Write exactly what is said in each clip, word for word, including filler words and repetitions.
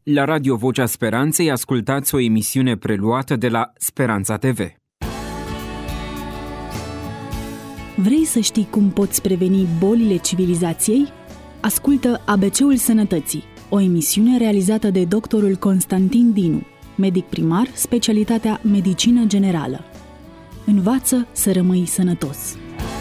La Radio Vocea Speranței ascultați o emisiune preluată de la Speranța T V. Vrei să știi cum poți preveni bolile civilizației? Ascultă A B C-ul Sănătății, o emisiune realizată de doctorul Constantin Dinu, medic primar, specialitatea Medicină Generală. Învață să rămâi sănătos.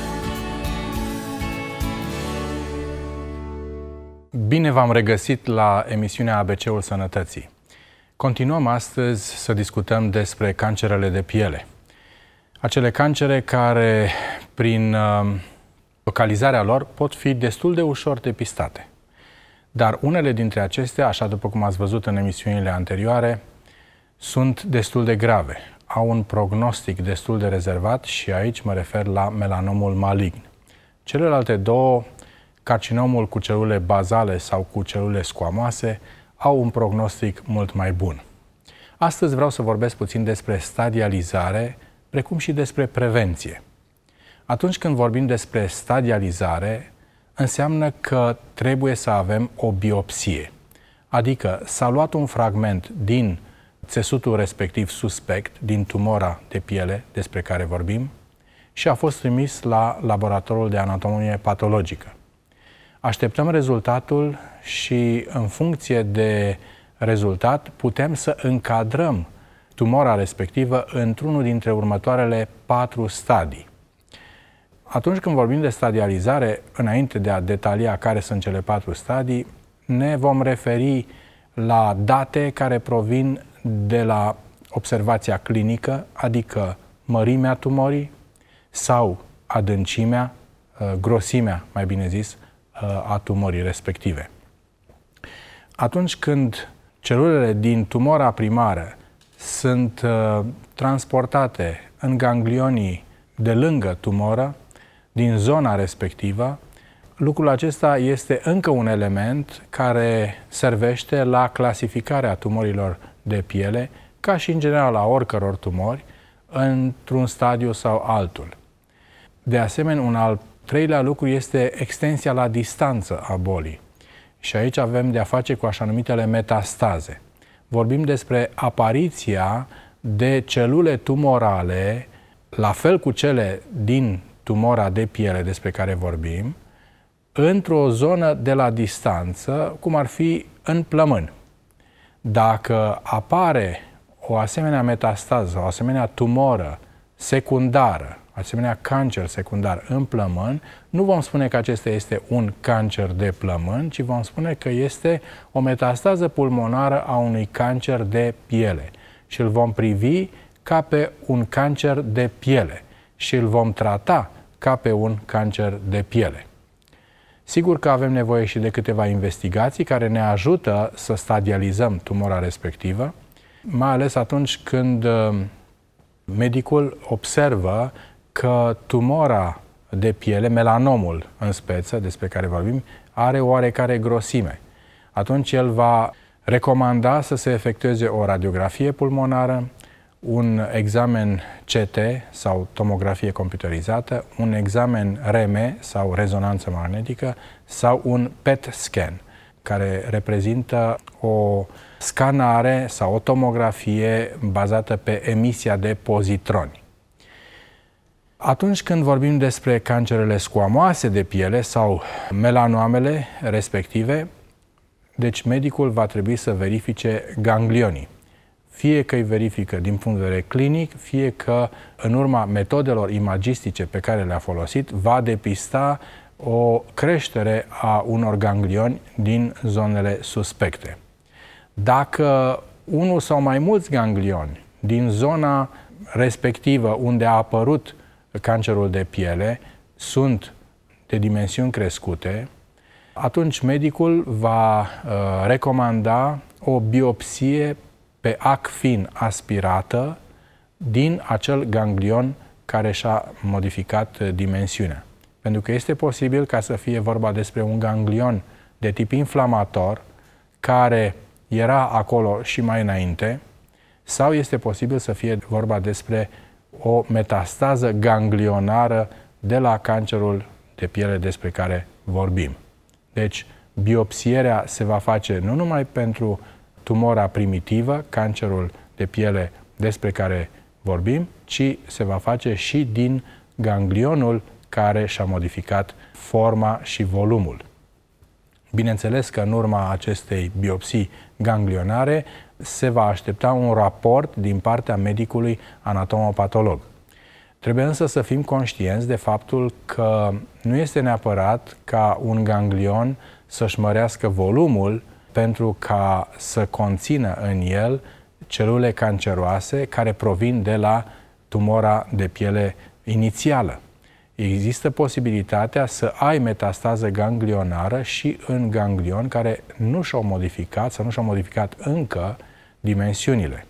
Bine v-am regăsit la emisiunea A B C-ul Sănătății. Continuăm astăzi să discutăm despre cancerele de piele. Acele cancere care, prin localizarea lor, pot fi destul de ușor depistate. Dar unele dintre acestea, așa după cum ați văzut în emisiunile anterioare, sunt destul de grave. Au un prognostic destul de rezervat și aici mă refer la melanomul malign. Celelalte două, carcinomul cu celule bazale sau cu celule squamoase, au un prognostic mult mai bun. Astăzi vreau să vorbesc puțin despre stadializare, precum și despre prevenție. Atunci când vorbim despre stadializare, înseamnă că trebuie să avem o biopsie. Adică s-a luat un fragment din țesutul respectiv suspect, din tumora de piele despre care vorbim, și a fost trimis la laboratorul de anatomie patologică. Așteptăm rezultatul și, în funcție de rezultat, putem să încadrăm tumora respectivă într-unul dintre următoarele patru stadii. Atunci când vorbim de stadializare, înainte de a detalia care sunt cele patru stadii, ne vom referi la date care provin de la observația clinică, adică mărimea tumorii sau adâncimea, grosimea, mai bine zis, a tumorii respective. Atunci când celulele din tumora primară sunt uh, transportate în ganglionii de lângă tumoră, din zona respectivă, lucrul acesta este încă un element care servește la clasificarea tumorilor de piele, ca și în general la oricăror tumori, într-un stadiu sau altul. De asemenea, un al treilea lucru este extensia la distanță a bolii. Și aici avem de a face cu așa numitele metastaze. Vorbim despre apariția de celule tumorale, la fel cu cele din tumora de piele despre care vorbim, într-o zonă de la distanță, cum ar fi în plămân. Dacă apare o asemenea metastază, o asemenea tumoră secundară, asemenea cancer secundar în plămân, nu vom spune că acesta este un cancer de plămân, ci vom spune că este o metastază pulmonară a unui cancer de piele. Și îl vom privi ca pe un cancer de piele și îl vom trata ca pe un cancer de piele. Sigur că avem nevoie și de câteva investigații care ne ajută să stadializăm tumora respectivă, mai ales atunci când medicul observă că tumora de piele, melanomul în speță, despre care vorbim, are oarecare grosime. Atunci el va recomanda să se efectueze o radiografie pulmonară, un examen C T sau tomografie computerizată, un examen R M sau rezonanță magnetică sau un P E T scan, care reprezintă o scanare sau o tomografie bazată pe emisia de pozitroni. Atunci când vorbim despre cancerele squamoase de piele sau melanoamele respective, deci medicul va trebui să verifice ganglionii. Fie că îi verifică din punct de vedere clinic, fie că în urma metodelor imagistice pe care le-a folosit, va depista o creștere a unor ganglioni din zonele suspecte. Dacă unul sau mai mulți ganglioni din zona respectivă unde a apărut cancerul de piele sunt de dimensiuni crescute, atunci medicul va uh, recomanda o biopsie pe ac fin aspirată din acel ganglion care și-a modificat dimensiunea. Pentru că este posibil ca să fie vorba despre un ganglion de tip inflamator care era acolo și mai înainte, sau este posibil să fie vorba despre o metastază ganglionară de la cancerul de piele despre care vorbim. Deci, biopsierea se va face nu numai pentru tumora primitivă, cancerul de piele despre care vorbim, ci se va face și din ganglionul care și-a modificat forma și volumul. Bineînțeles că în urma acestei biopsii ganglionare se va aștepta un raport din partea medicului anatomopatolog. Trebuie însă să fim conștienți de faptul că nu este neapărat ca un ganglion să-și mărească volumul pentru ca să conțină în el celule canceroase care provin de la tumora de piele inițială. Există posibilitatea să ai metastază ganglionară și în ganglion care nu și-au modificat sau nu și-au modificat încă dimensiunile.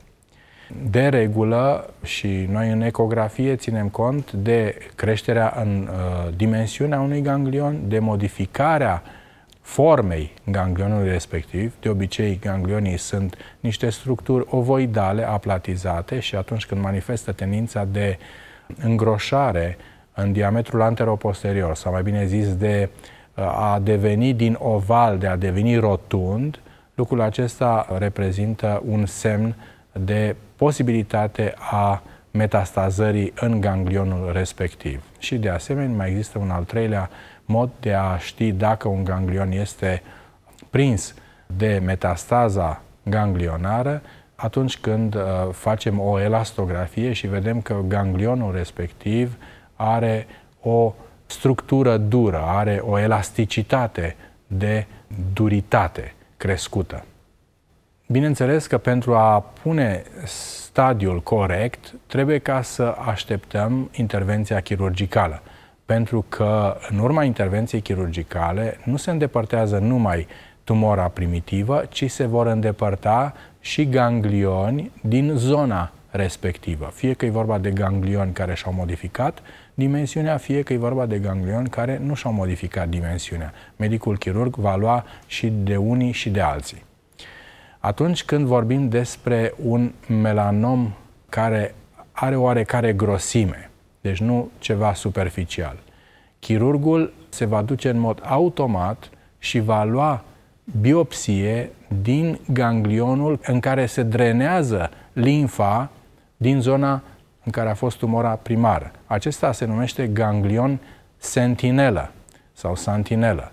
De regulă, și noi în ecografie ținem cont de creșterea în uh, dimensiunea unui ganglion, de modificarea formei ganglionului respectiv. De obicei, ganglionii sunt niște structuri ovoidale, aplatizate, și atunci când manifestă tendința de îngroșare în diametrul anteroposterior, sau mai bine zis de a deveni din oval, de a deveni rotund, lucrul acesta reprezintă un semn de posibilitate a metastazării în ganglionul respectiv. Și de asemenea mai există un al treilea mod de a ști dacă un ganglion este prins de metastaza ganglionară atunci când uh, facem o elastografie și vedem că ganglionul respectiv are o structură dură, are o elasticitate de duritate crescută. Bineînțeles că pentru a pune stadiul corect, trebuie ca să așteptăm intervenția chirurgicală. Pentru că în urma intervenției chirurgicale nu se îndepărtează numai tumora primitivă, ci se vor îndepărta și ganglioni din zona respectivă. Fie că e vorba de ganglioni care și-au modificat dimensiunea, fie că e vorba de ganglioni care nu și-au modificat dimensiunea. Medicul chirurg va lua și de unii și de alții. Atunci când vorbim despre un melanom care are oarecare grosime, deci nu ceva superficial, chirurgul se va duce în mod automat și va lua biopsie din ganglionul în care se drenează limfa din zona în care a fost tumora primară. Acesta se numește ganglion sentinelă sau santinelă.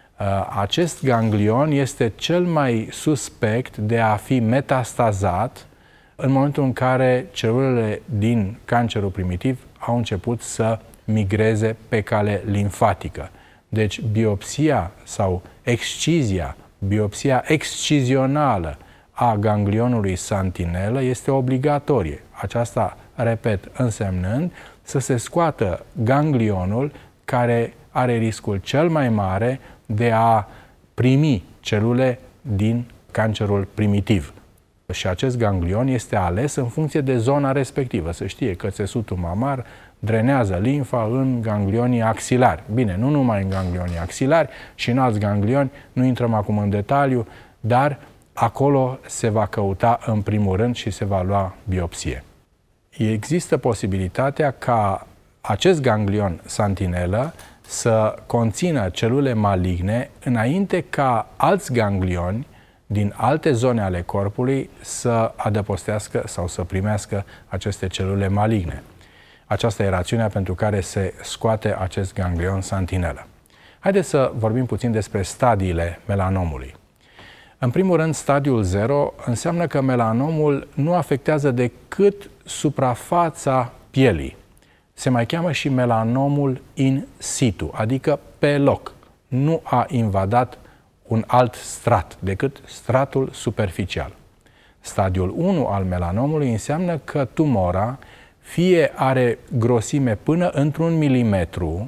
Acest ganglion este cel mai suspect de a fi metastazat în momentul în care celulele din cancerul primitiv au început să migreze pe cale limfatică. Deci biopsia sau excizia, biopsia excizională a ganglionului santinelă este obligatorie. Aceasta, repet, însemnând să se scoată ganglionul care are riscul cel mai mare de a primi celule din cancerul primitiv. Și acest ganglion este ales în funcție de zona respectivă. Să știe că țesutul mamar drenează limfa în ganglionii axilari. Bine, nu numai în ganglionii axilari, și în alți ganglioni, nu intrăm acum în detaliu, dar acolo se va căuta în primul rând și se va lua biopsie. Există posibilitatea ca acest ganglion santinelă să conțină celule maligne înainte ca alți ganglioni din alte zone ale corpului să adăpostească sau să primească aceste celule maligne. Aceasta e rațiunea pentru care se scoate acest ganglion santinelă. Haideți să vorbim puțin despre stadiile melanomului. În primul rând, stadiul zero înseamnă că melanomul nu afectează decât suprafața pielii. Se mai cheamă și melanomul in situ, adică pe loc. Nu a invadat un alt strat decât stratul superficial. Stadiul unu al melanomului înseamnă că tumora fie are grosime până într-un milimetru,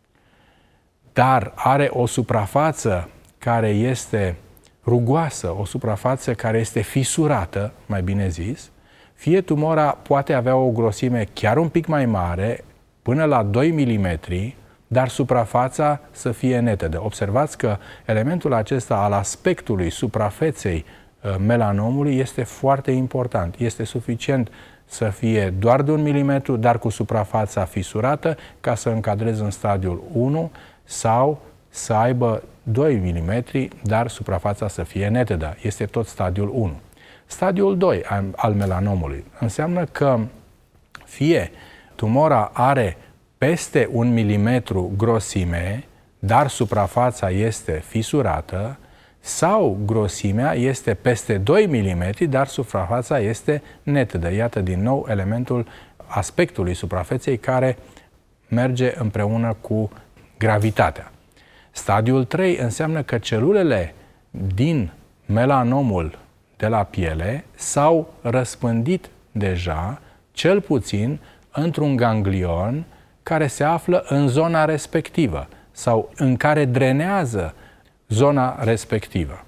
dar are o suprafață care este rugoasă, o suprafață care este fisurată, mai bine zis, fie tumora poate avea o grosime chiar un pic mai mare, până la doi milimetri, dar suprafața să fie netedă. Observați că elementul acesta al aspectului suprafeței melanomului este foarte important. Este suficient să fie doar de un milimetru, dar cu suprafața fisurată, ca să încadrezi în stadiul unu, sau să aibă doi milimetri, dar suprafața să fie netedă. Este tot stadiul unu. Stadiul doi al melanomului înseamnă că fie tumora are peste un milimetru grosime, dar suprafața este fisurată, sau grosimea este peste doi milimetri, dar suprafața este netedă. Iată din nou elementul aspectului suprafeței care merge împreună cu gravitatea. Stadiul trei înseamnă că celulele din melanomul de la piele s-au răspândit deja, cel puțin într-un ganglion care se află în zona respectivă sau în care drenează zona respectivă.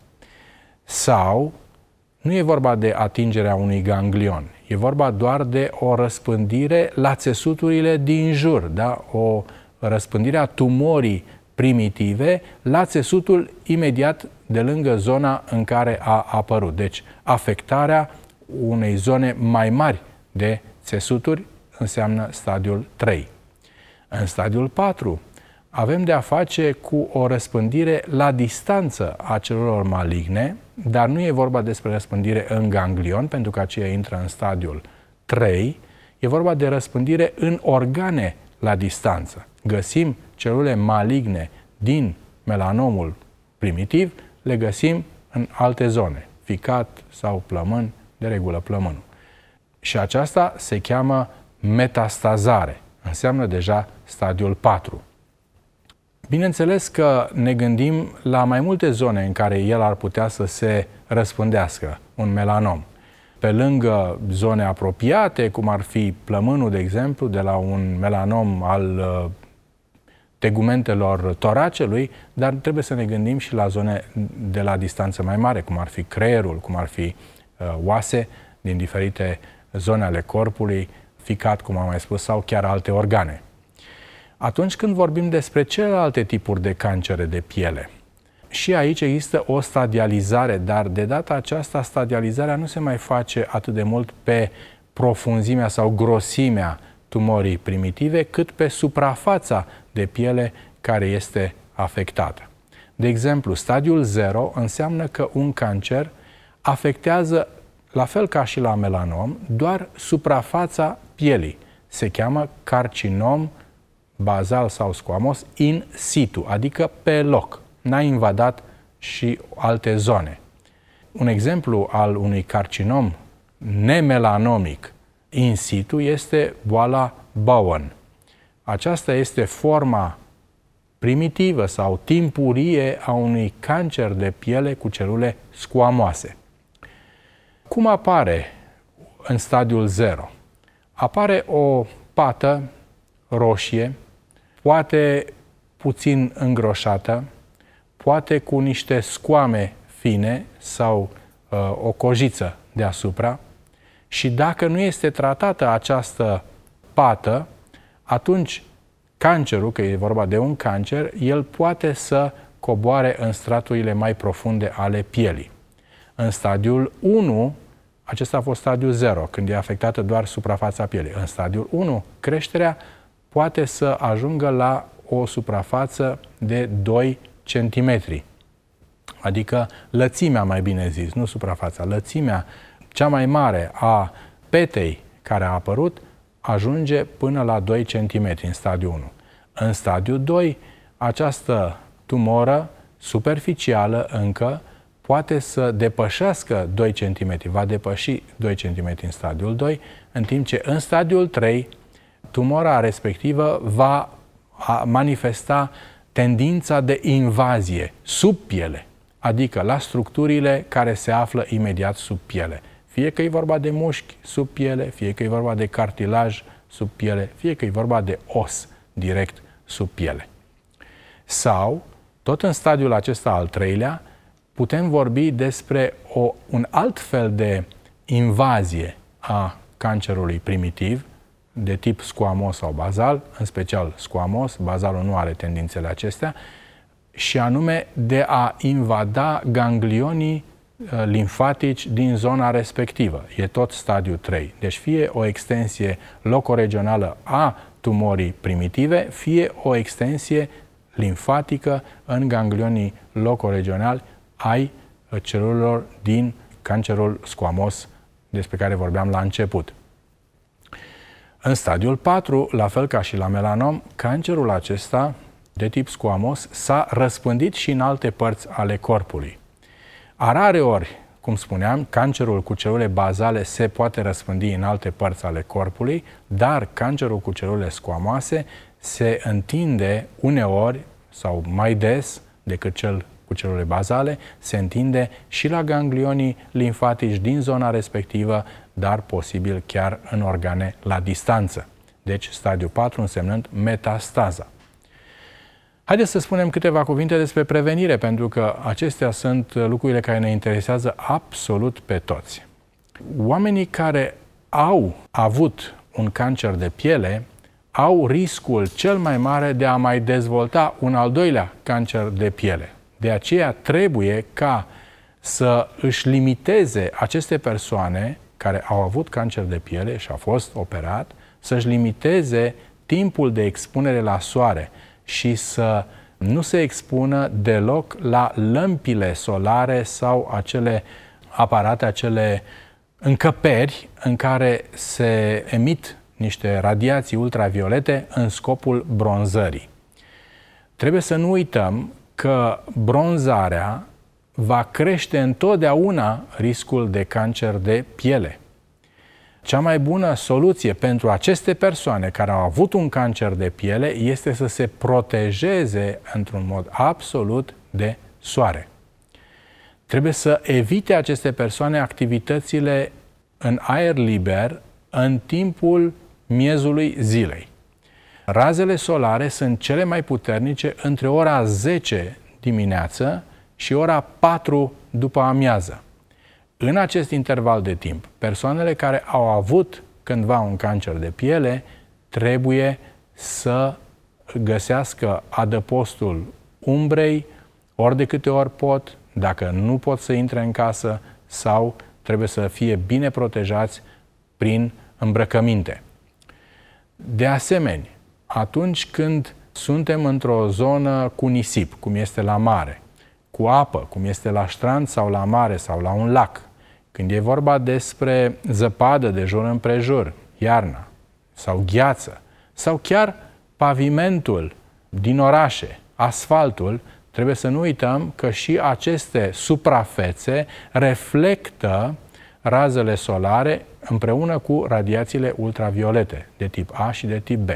Sau nu e vorba de atingerea unui ganglion, e vorba doar de o răspândire la țesuturile din jur, da? O răspândire a tumorii primitive la țesutul imediat de lângă zona în care a apărut. Deci, afectarea unei zone mai mari de țesuturi înseamnă stadiul trei. În stadiul patru avem de a face cu o răspândire la distanță a celulelor maligne, dar nu e vorba despre răspândire în ganglion, pentru că aceea intră în stadiul trei, e vorba de răspândire în organe la distanță. Găsim celule maligne din melanomul primitiv, le găsim în alte zone, ficat sau plămân, de regulă plămânul. Și aceasta se cheamă metastazare, înseamnă deja stadiul patru. Bineînțeles că ne gândim la mai multe zone în care el ar putea să se răspândească, un melanom. Pe lângă zone apropiate, cum ar fi plămânul, de exemplu, de la un melanom al tegumentelor toracelui, dar trebuie să ne gândim și la zone de la distanță mai mare, cum ar fi creierul, cum ar fi uh, oase din diferite zone ale corpului, ficat, cum am mai spus, sau chiar alte organe. Atunci când vorbim despre celelalte tipuri de cancere de piele, și aici există o stadializare, dar de data aceasta stadializarea nu se mai face atât de mult pe profunzimea sau grosimea tumorii primitive, cât pe suprafața de piele care este afectată. De exemplu, stadiul zero înseamnă că un cancer afectează, la fel ca și la melanom, doar suprafața pielii. Se cheamă carcinom bazal sau squamos in situ, adică pe loc. N-a invadat și alte zone. Un exemplu al unui carcinom nemelanomic in situ este boala Bowen. Aceasta este forma primitivă sau timpurie a unui cancer de piele cu celule squamoase. Cum apare în stadiul zero? Apare o pată roșie, poate puțin îngroșată, poate cu niște scoame fine sau uh, o cojiță deasupra, și dacă nu este tratată această pată, atunci cancerul, că e vorba de un cancer, el poate să coboare în straturile mai profunde ale pielii. În stadiul unu, acesta a fost stadiul zero, când e afectată doar suprafața pielii. În stadiul unu, creșterea poate să ajungă la o suprafață de doi centimetri. Adică lățimea, mai bine zis, nu suprafața, lățimea cea mai mare a petei care a apărut ajunge până la doi centimetri în stadiul unu. În stadiul doi, această tumoră superficială încă poate să depășească doi centimetri, va depăși doi centimetri în stadiul doi, în timp ce în stadiul trei, tumora respectivă va manifesta tendința de invazie sub piele, adică la structurile care se află imediat sub piele. Fie că e vorba de mușchi sub piele, fie că e vorba de cartilaj sub piele, fie că e vorba de os direct sub piele. Sau, tot în stadiul acesta al treilea, putem vorbi despre o, un alt fel de invazie a cancerului primitiv, de tip squamos sau bazal, în special squamos, bazalul nu are tendințele acestea, și anume de a invada ganglionii limfatici din zona respectivă. E tot stadiul trei. Deci fie o extensie locoregională a tumorii primitive, fie o extensie limfatică în ganglionii locoregionali ai celulelor din cancerul squamos despre care vorbeam la început. În stadiul patru, la fel ca și la melanom, cancerul acesta de tip squamos s-a răspândit și în alte părți ale corpului. A rare ori, cum spuneam, cancerul cu celule bazale se poate răspândi în alte părți ale corpului, dar cancerul cu celule squamoase se întinde uneori sau mai des decât cel cu celule bazale, se întinde și la ganglionii limfatici din zona respectivă, dar posibil chiar în organe la distanță. Deci stadiul patru însemnând metastaza. Haideți să spunem câteva cuvinte despre prevenire, pentru că acestea sunt lucrurile care ne interesează absolut pe toți. Oamenii care au avut un cancer de piele au riscul cel mai mare de a mai dezvolta un al doilea cancer de piele. De aceea trebuie ca să își limiteze aceste persoane care au avut cancer de piele și au fost operat, să-și limiteze timpul de expunere la soare și să nu se expună deloc la lămpile solare sau acele aparate, acele încăperi în care se emit niște radiații ultraviolete în scopul bronzării. Trebuie să nu uităm că bronzarea va crește întotdeauna riscul de cancer de piele. Cea mai bună soluție pentru aceste persoane care au avut un cancer de piele este să se protejeze într-un mod absolut de soare. Trebuie să evite aceste persoane activitățile în aer liber în timpul miezului zilei. Razele solare sunt cele mai puternice între ora zece dimineață și ora patru după amiază. În acest interval de timp, persoanele care au avut cândva un cancer de piele trebuie să găsească adăpostul umbrei ori de câte ori pot, dacă nu pot să intre în casă, sau trebuie să fie bine protejați prin îmbrăcăminte. De asemenea, atunci când suntem într-o zonă cu nisip, cum este la mare, cu apă, cum este la strand sau la mare sau la un lac, când e vorba despre zăpadă de jur împrejur, iarna, sau gheață, sau chiar pavimentul din orașe, asfaltul, trebuie să nu uităm că și aceste suprafețe reflectă razele solare împreună cu radiațiile ultraviolete de tip A și de tip B.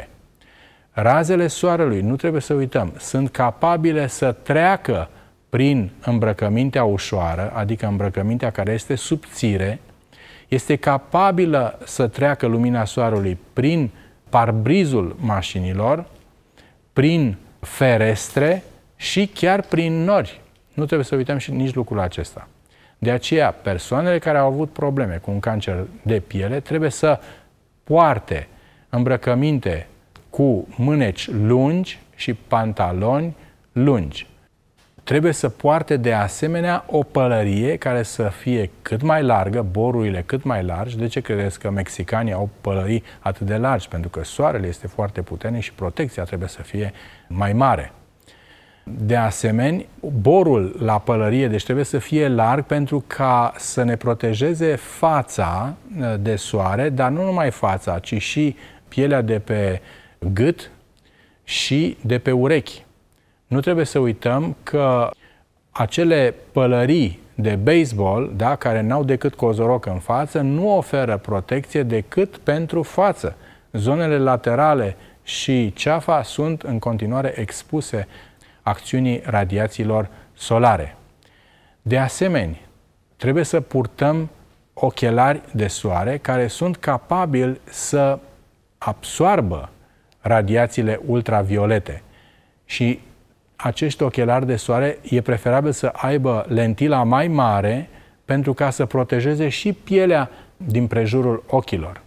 Razele soarelui, nu trebuie să uităm, sunt capabile să treacă prin îmbrăcămintea ușoară, adică îmbrăcămintea care este subțire, este capabilă să treacă lumina soarelui prin parbrizul mașinilor, prin ferestre și chiar prin nori. Nu trebuie să uităm și nici lucrul acesta. De aceea, persoanele care au avut probleme cu un cancer de piele trebuie să poarte îmbrăcăminte cu mâneci lungi și pantaloni lungi. Trebuie să poarte de asemenea o pălărie care să fie cât mai largă, borurile cât mai largi. De ce credeți că mexicanii au pălării atât de largi? Pentru că soarele este foarte puternic și protecția trebuie să fie mai mare. De asemenea, borul la pălărie, deci trebuie să fie larg pentru ca să ne protejeze fața de soare, dar nu numai fața, ci și pielea de pe gât și de pe urechi. Nu trebuie să uităm că acele pălării de baseball, da, care n-au decât cozoroc în față, nu oferă protecție decât pentru față. Zonele laterale și ceafa sunt în continuare expuse acțiunii radiațiilor solare. De asemenea, trebuie să purtăm ochelari de soare care sunt capabili să absoarbă radiațiile ultraviolete. Și acești ochelari de soare e preferabil să aibă lentila mai mare pentru ca să protejeze și pielea din prejurul ochilor.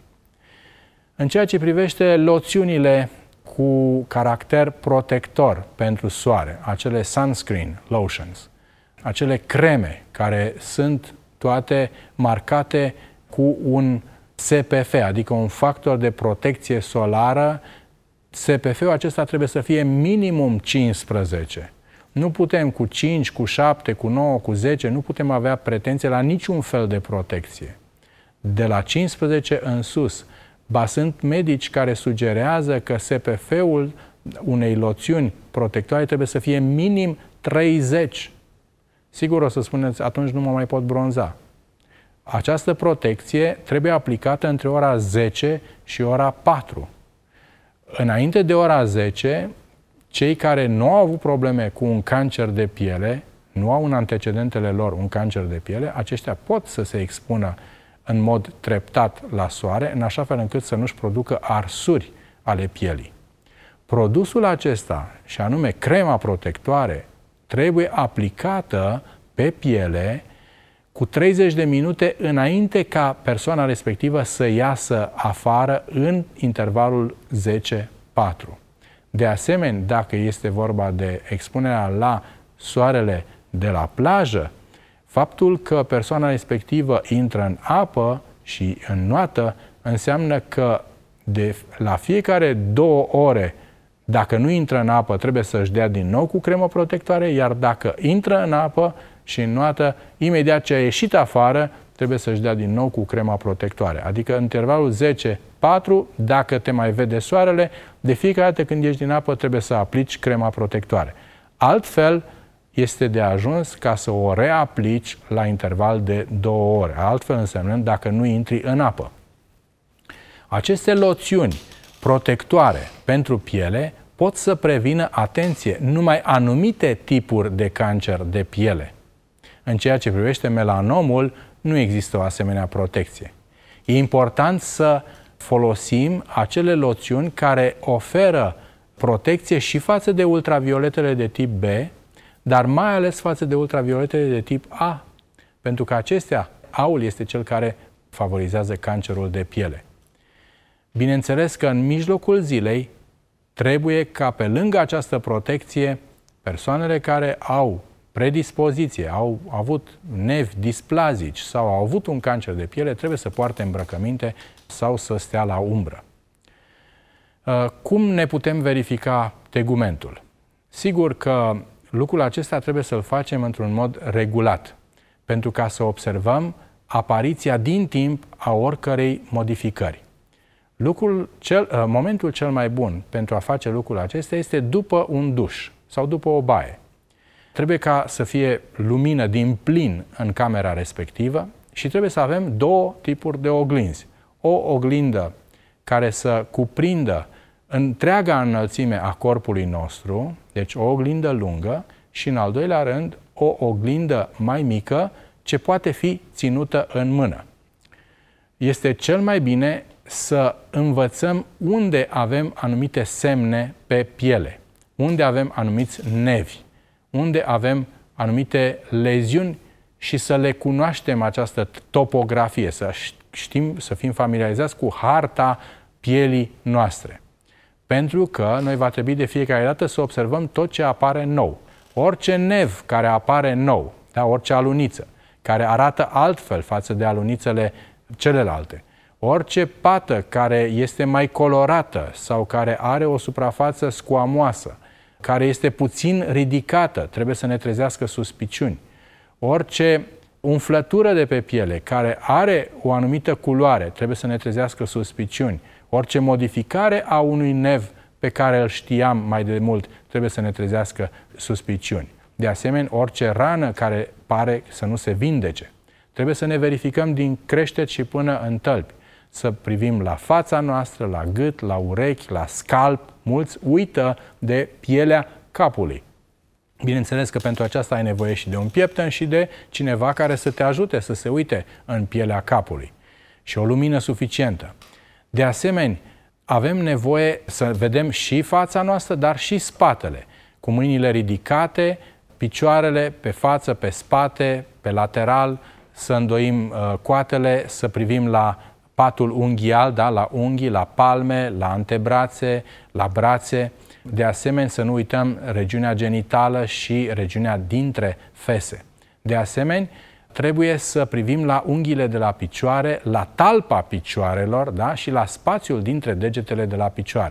În ceea ce privește loțiunile cu caracter protector pentru soare, acele sunscreen lotions, acele creme care sunt toate marcate cu un S P F, adică un factor de protecție solară S P F-ul acesta trebuie să fie minimum cincisprezece. Nu putem cu cinci, cu șapte, cu nouă, cu zece, nu putem avea pretenție la niciun fel de protecție. De la cincisprezece în sus. Ba sunt medici care sugerează că S P F-ul unei loțiuni protectoare trebuie să fie minim treizeci. Sigur o să spuneți, atunci nu mă mai pot bronza. Această protecție trebuie aplicată între ora zece și ora patru. Înainte de ora zece, cei care nu au avut probleme cu un cancer de piele, nu au în antecedentele lor un cancer de piele, aceștia pot să se expună în mod treptat la soare, în așa fel încât să nu-și producă arsuri ale pielii. Produsul acesta, și anume crema protectoare, trebuie aplicată pe piele cu treizeci de minute înainte ca persoana respectivă să iasă afară în intervalul zece patru. De asemenea, dacă este vorba de expunerea la soarele de la plajă, faptul că persoana respectivă intră în apă și înnoată înseamnă că de la fiecare două ore, dacă nu intră în apă, trebuie să-și dea din nou cu cremă protectoare, iar dacă intră în apă și înnoată, imediat ce a ieșit afară, trebuie să-și dea din nou cu crema protectoare. Adică în intervalul zece patru, dacă te mai vede soarele, de fiecare dată când ieși din apă trebuie să aplici crema protectoare. Altfel, este de ajuns ca să o reaplici la interval de două ore. Altfel însemnând dacă nu intri în apă. Aceste loțiuni protectoare pentru piele pot să prevină, atenție, numai anumite tipuri de cancer de piele. În ceea ce privește melanomul, nu există o asemenea protecție. E important să folosim acele loțiuni care oferă protecție și față de ultravioletele de tip B, dar mai ales față de ultravioletele de tip A, pentru că acestea, A-ul este cel care favorizează cancerul de piele. Bineînțeles că în mijlocul zilei trebuie ca pe lângă această protecție, persoanele care au predispoziție, au avut nevi displazici sau au avut un cancer de piele, trebuie să poarte îmbrăcăminte sau să stea la umbră. Cum ne putem verifica tegumentul? Sigur că lucrul acesta trebuie să-l facem într-un mod regulat, pentru ca să observăm apariția din timp a oricărei modificări. Lucrul cel, momentul cel mai bun pentru a face lucrul acesta este după un duș sau după o baie. Trebuie ca să fie lumină din plin în camera respectivă și trebuie să avem două tipuri de oglinzi. O oglindă care să cuprindă întreaga înălțime a corpului nostru, deci o oglindă lungă, și în al doilea rând o oglindă mai mică ce poate fi ținută în mână. Este cel mai bine să învățăm unde avem anumite semne pe piele, unde avem anumiți nevi, unde avem anumite leziuni și să le cunoaștem această topografie, să știm, să fim familiarizați cu harta pielii noastre. Pentru că noi va trebui de fiecare dată să observăm tot ce apare nou. Orice nev care apare nou, da, orice aluniță, care arată altfel față de alunițele celelalte, orice pată care este mai colorată sau care are o suprafață scoamoasă, care este puțin ridicată, trebuie să ne trezească suspiciuni. Orice umflătură de pe piele care are o anumită culoare, trebuie să ne trezească suspiciuni. Orice modificare a unui nev pe care îl știam mai de mult, trebuie să ne trezească suspiciuni. De asemenea, orice rană care pare să nu se vindece, trebuie să ne verificăm din creștet și până în tălpi. Să privim la fața noastră, la gât, la urechi, la scalp. Mulți uită de pielea capului. Bineînțeles că pentru aceasta ai nevoie și de un piepten și de cineva care să te ajute să se uite în pielea capului. Și o lumină suficientă. De asemenea, avem nevoie să vedem și fața noastră, dar și spatele. Cu mâinile ridicate, picioarele pe față, pe spate, pe lateral, să îndoim uh, coatele, să privim la patul unghial, da, la unghii, la palme, la antebrațe, la brațe. De asemenea, să nu uităm regiunea genitală și regiunea dintre fese. De asemenea, trebuie să privim la unghiile de la picioare, la talpa picioarelor, da, și la spațiul dintre degetele de la picioare.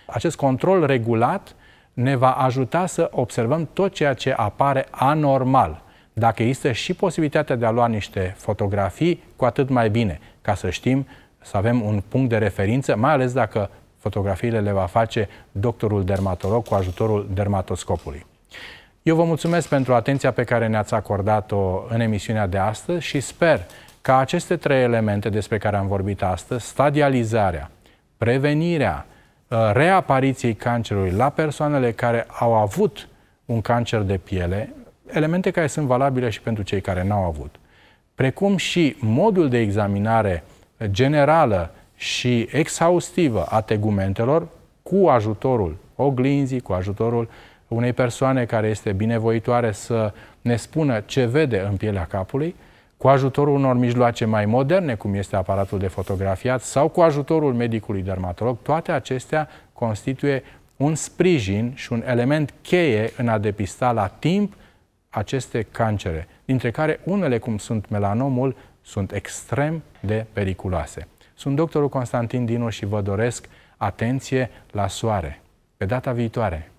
acest control regulat ne va ajuta să observăm tot ceea ce apare anormal. Dacă există și posibilitatea de a lua niște fotografii, cu atât mai bine, ca să știm, să avem un punct de referință, mai ales dacă fotografiile le va face doctorul dermatolog cu ajutorul dermatoscopului. Eu vă mulțumesc pentru atenția pe care ne-ați acordat-o în emisiunea de astăzi și sper ca aceste trei elemente despre care am vorbit astăzi, stadializarea, prevenirea reapariției cancerului la persoanele care au avut un cancer de piele, elemente care sunt valabile și pentru cei care n-au avut, precum și modul de examinare generală și exhaustivă a tegumentelor cu ajutorul oglinzii, cu ajutorul unei persoane care este binevoitoare să ne spună ce vede în pielea capului, cu ajutorul unor mijloace mai moderne, cum este aparatul de fotografiat, sau cu ajutorul medicului dermatolog, toate acestea constituie un sprijin și un element cheie în a depista la timp aceste cancere, dintre care unele, cum sunt melanomul, sunt extrem de periculoase. Sunt doctorul Constantin Dinu și vă doresc atenție la soare. Pe data viitoare!